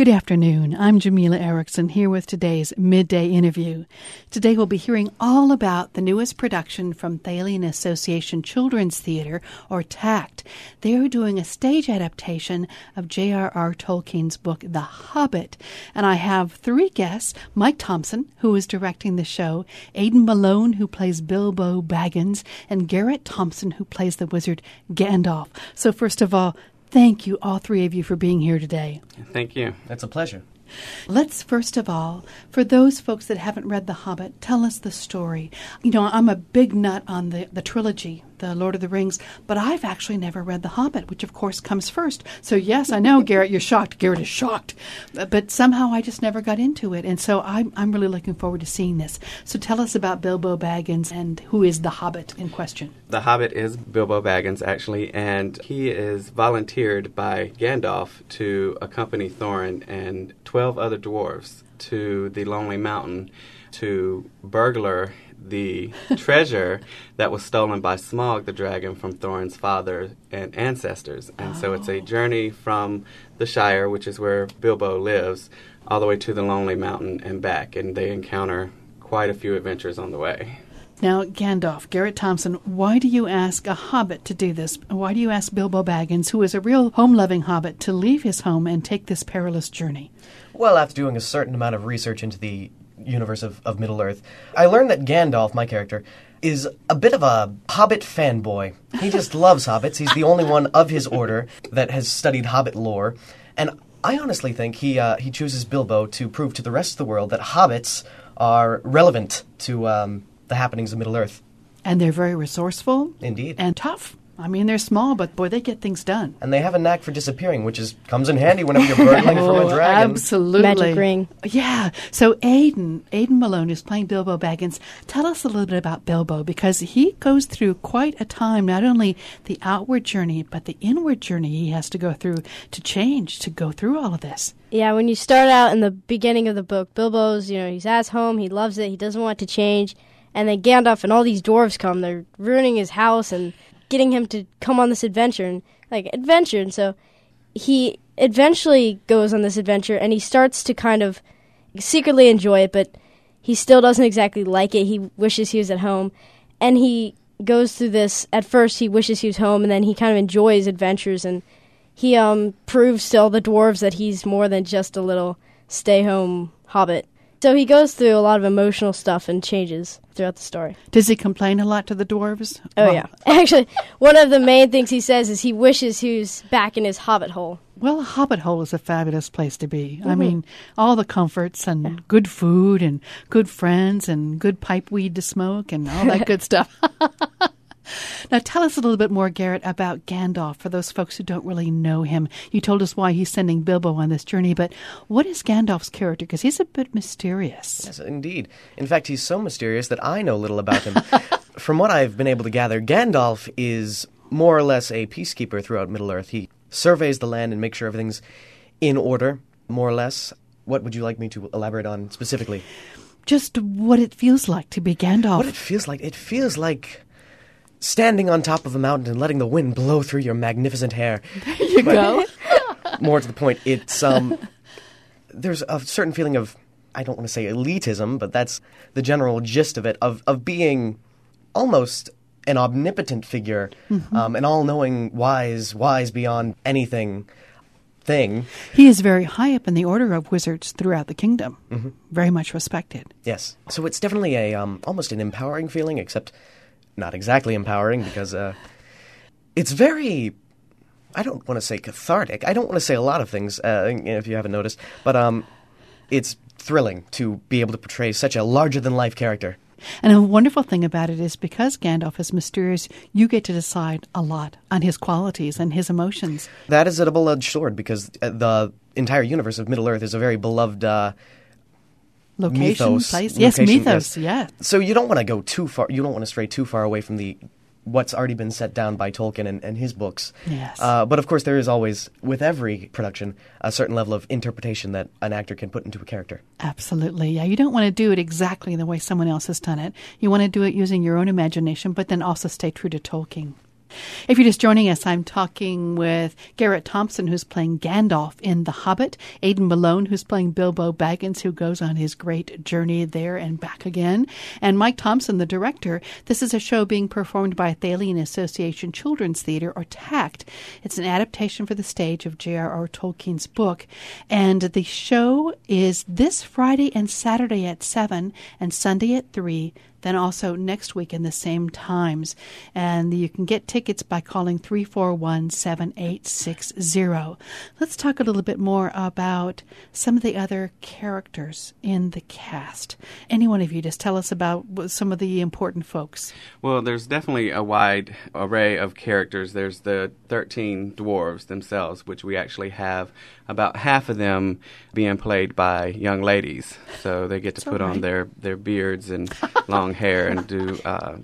Good afternoon. I'm Jamila Erickson here with today's Midday Interview. Today we'll be hearing all about the newest production from Thalian Association Children's Theatre, or TACT. They're doing a stage adaptation of J.R.R. Tolkien's book, The Hobbit. And I have three guests: Mike Thompson, who is directing the show, Aidan Malone, who plays Bilbo Baggins, and Garrett Thompson, who plays the wizard Gandalf. So first of all, thank you, all three of you, for being here today. Thank you. That's a pleasure. Let's first of all, for those folks that haven't read The Hobbit, tell us the story. You know, I'm a big nut on the trilogy, the Lord of the Rings, but I've actually never read The Hobbit, which of course comes first. So yes, I know, Garrett, you're shocked. Garrett is shocked. But somehow I just never got into it. And so I'm really looking forward to seeing this. So tell us about Bilbo Baggins and who is the Hobbit in question. The Hobbit is Bilbo Baggins, actually, and he is volunteered by Gandalf to accompany Thorin and 12 other dwarves to the Lonely Mountain to burglar the treasure that was stolen by Smaug the dragon from Thorin's father and ancestors. And so it's a journey from the Shire, which is where Bilbo lives, all the way to the Lonely Mountain and back, and they encounter quite a few adventures on the way. Now, Gandalf, Garrett Thompson, why do you ask a hobbit to do this? Why do you ask Bilbo Baggins, who is a real home-loving hobbit, to leave his home and take this perilous journey? Well, after doing a certain amount of research into the universe of Middle-earth, I learned that Gandalf, my character, is a bit of a Hobbit fanboy. He just loves hobbits. He's the only one of his order that has studied Hobbit lore. And I honestly think he chooses Bilbo to prove to the rest of the world that hobbits are relevant to the happenings of Middle-earth. And they're very resourceful. Indeed. And tough. I mean, they're small, but boy, they get things done. And they have a knack for disappearing, which comes in handy whenever you're burgling from a dragon. Absolutely. Magic ring. Yeah. So Aidan Malone is playing Bilbo Baggins. Tell us a little bit about Bilbo, because he goes through quite a time, not only the outward journey, but the inward journey he has to go through to change, to go through all of this. Yeah, when you start out in the beginning of the book, Bilbo's, he's at home, he loves it, he doesn't want to change. And then Gandalf and all these dwarves come. They're ruining his house and getting him to come on this adventure. And so he eventually goes on this adventure, and he starts to kind of secretly enjoy it, but he still doesn't exactly like it. He wishes he was at home. And he goes through this. At first, he wishes he was home, and then he kind of enjoys adventures. And he proves to all the dwarves that he's more than just a little stay-home hobbit. So he goes through a lot of emotional stuff and changes throughout the story. Does he complain a lot to the dwarves? Oh, yeah. Actually, one of the main things he says is he wishes he was back in his hobbit hole. Well, a hobbit hole is a fabulous place to be. Mm-hmm. I mean, all the comforts and good food and good friends and good pipe weed to smoke and all that good stuff. Now, tell us a little bit more, Garrett, about Gandalf, for those folks who don't really know him. You told us why he's sending Bilbo on this journey, but what is Gandalf's character? Because he's a bit mysterious. Yes, indeed. In fact, he's so mysterious that I know little about him. From what I've been able to gather, Gandalf is more or less a peacekeeper throughout Middle-earth. He surveys the land and makes sure everything's in order, more or less. What would you like me to elaborate on specifically? Just what it feels like to be Gandalf. What it feels like? It feels like standing on top of a mountain and letting the wind blow through your magnificent hair. There you go. More to the point, it's there's a certain feeling of, I don't want to say elitism, but that's the general gist of it, of being almost an omnipotent figure, an all-knowing, wise beyond anything thing. He is very high up in the order of wizards throughout the kingdom. Mm-hmm. Very much respected. Yes. So it's definitely a almost an empowering feeling, except not exactly empowering, because it's very, I don't want to say cathartic. I don't want to say a lot of things, if you haven't noticed, but it's thrilling to be able to portray such a larger-than-life character. And a wonderful thing about it is because Gandalf is mysterious, you get to decide a lot on his qualities and his emotions. That is a double-edged sword, because the entire universe of Middle-earth is a very beloved location, mythos. Place. Yes, mythos, yeah. So you don't want to go too far. You don't want to stray too far away from what's already been set down by Tolkien and his books. Yes. But of course, there is always, with every production, a certain level of interpretation that an actor can put into a character. Absolutely. Yeah, you don't want to do it exactly the way someone else has done it. You want to do it using your own imagination, but then also stay true to Tolkien. If you're just joining us, I'm talking with Garrett Thompson, who's playing Gandalf in The Hobbit, Aidan Malone, who's playing Bilbo Baggins, who goes on his great journey there and back again, and Mike Thompson, the director. This is a show being performed by Thalian Association Children's Theater, or TACT. It's an adaptation for the stage of J.R.R. Tolkien's book, and the show is this Friday and Saturday at 7 and Sunday at 3, then also next week in the same times. And you can get tickets by calling 341-7860. Let's talk a little bit more about some of the other characters in the cast. Any one of you, just tell us about some of the important folks. Well, there's definitely a wide array of characters. There's the 13 dwarves themselves, which we actually have about half of them being played by young ladies. So they get to put on their beards and long hair and do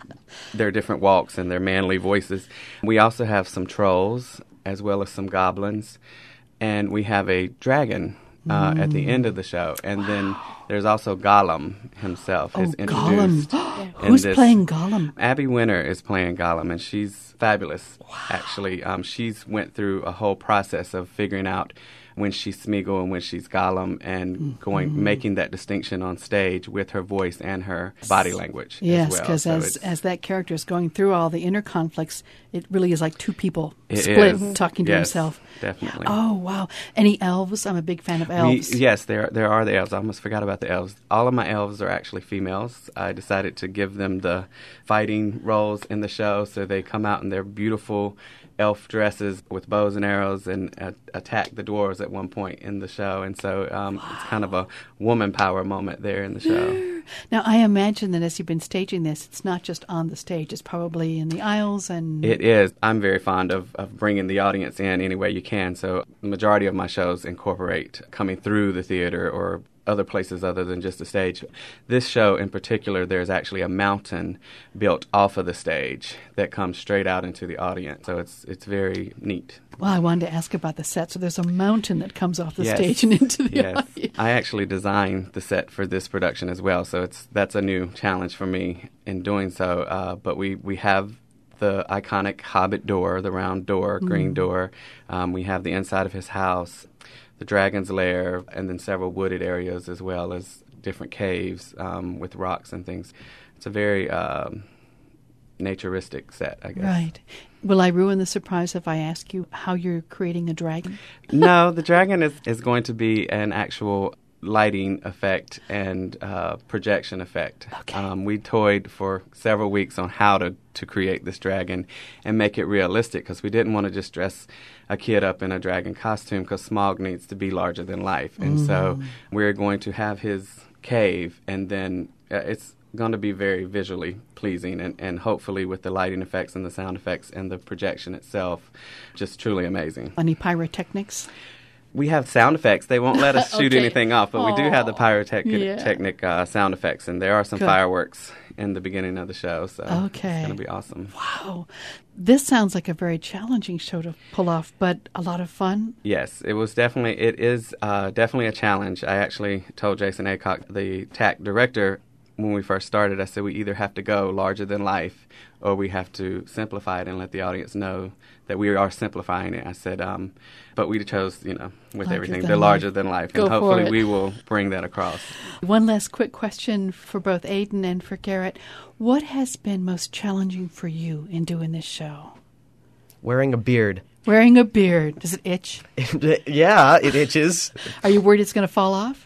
their different walks and their manly voices. We also have some trolls as well as some goblins, and we have a dragon at the end of the show. And then there's also Gollum himself is introduced. Gollum. Who's playing Gollum? Abby Winter is playing Gollum, and she's fabulous, actually. She's went through a whole process of figuring out when she's Smeagol and when she's Gollum, and making that distinction on stage with her voice and her body language yes, as well. Because So as that character is going through all the inner conflicts, it really is like two people split talking to himself. Definitely. Oh, wow. Any elves? I'm a big fan of elves. Yes, there are the elves. I almost forgot about the elves. All of my elves are actually females. I decided to give them the fighting roles in the show, so they come out in their beautiful elf dresses with bows and arrows and attack the dwarves at one point in the show. And so it's kind of a woman power moment there in the show. Now, I imagine that as you've been staging this, it's not just on the stage. It's probably in the aisles and... It is. I'm very fond of bringing the audience in any way you can. So the majority of my shows incorporate coming through the theater or other places other than just the stage. This show in particular, there's actually a mountain built off of the stage that comes straight out into the audience. So it's very neat. Well, I wanted to ask about the set. So there's a mountain that comes off the stage and into the audience. I actually designed the set for this production as well. So that's a new challenge for me in doing so. But we have the iconic Hobbit door, the round door, green door. We have the inside of his house, the dragon's lair, and then several wooded areas as well as different caves with rocks and things. It's a very naturistic set, I guess. Right. Will I ruin the surprise if I ask you how you're creating a dragon? No, the dragon is going to be an actual lighting effect and projection effect. Okay. We toyed for several weeks on how to create this dragon and make it realistic, because we didn't want to just dress a kid up in a dragon costume, because Smaug needs to be larger than life. And so we're going to have his cave, and then it's going to be very visually pleasing, and hopefully with the lighting effects and the sound effects and the projection itself, just truly amazing. Any pyrotechnics? We have sound effects. They won't let us shoot anything off, but we do have the pyrotechnic sound effects, and there are some fireworks in the beginning of the show, so it's going to be awesome. Wow. This sounds like a very challenging show to pull off, but a lot of fun. Yes, it is definitely a challenge. I actually told Jason Aycock, the TAC director, when we first started, I said we either have to go larger than life or we have to simplify it and let the audience know that we are simplifying it. I said, but we chose, with larger everything, than the larger life. Than life. Go and hopefully for it. we will bring that across. One last quick question for both Aidan and for Garrett. What has been most challenging for you in doing this show? Wearing a beard. Wearing a beard. Does it itch? Yeah, it itches. Are you worried it's going to fall off?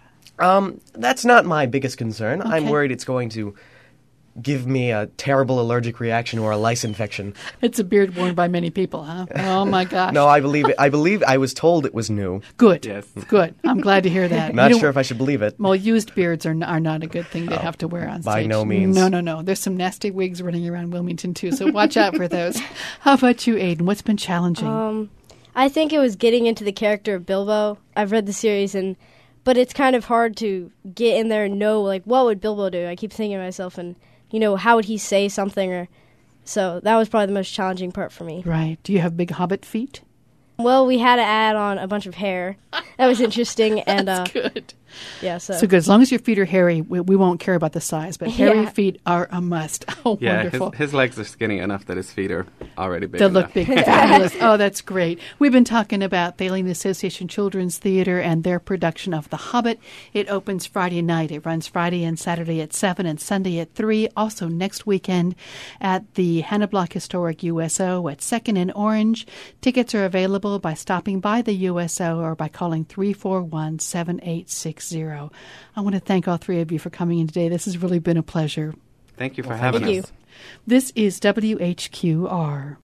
That's not my biggest concern. I'm Okay. worried it's going to give me a terrible allergic reaction or a lice infection. It's a beard worn by many people, huh? Oh, my gosh. No, I believe it. I was told it was new. Good. Yes. Good. I'm glad to hear that. Not You know, sure if I should believe it. Well, used beards are not a good thing to have to wear on stage. by no means. No. There's some nasty wigs running around Wilmington, too, so watch out for those. How about you, Aidan? What's been challenging? I think it was getting into the character of Bilbo. I've read the series, but it's kind of hard to get in there and know, what would Bilbo do? I keep thinking to myself, and, how would he say something? So that was probably the most challenging part for me. Right. Do you have big hobbit feet? Well, we had to add on a bunch of hair. That was interesting. And That's good. Yeah, so So good. As long as your feet are hairy, we won't care about the size, but hairy Yeah. feet are a must. Oh, Yeah, wonderful. his legs are skinny enough that his feet are already big They'll enough. look big. Fabulous. Oh, that's great. We've been talking about Thaling Association Children's Theater and their production of The Hobbit. It opens Friday night. It runs Friday and Saturday at 7 and Sunday at 3. Also next weekend at the Hannah Block Historic USO at 2nd and Orange. Tickets are available by stopping by the USO or by calling 341-7860. I want to thank all three of you for coming in today. This has really been a pleasure. Thank you for having thank us. you. This is WHQR.